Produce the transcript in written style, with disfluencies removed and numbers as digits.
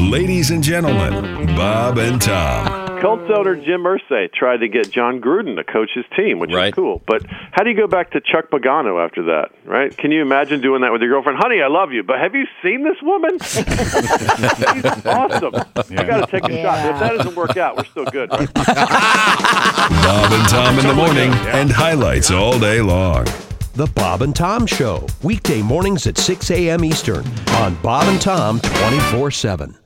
Ladies and gentlemen, Bob and Tom. Colts owner Jim Irsay tried to get John Gruden to coach his team, which is cool. But how do you go back to Chuck Pagano after that, right? Can you imagine doing that with your girlfriend? Honey, I love you, but have you seen this woman? She's awesome. I got to take a shot. If that doesn't work out, we're still good, right? Bob and Tom in the morning and highlights all day long. The Bob and Tom Show, weekday mornings at 6 a.m. Eastern on Bob and Tom 24/7.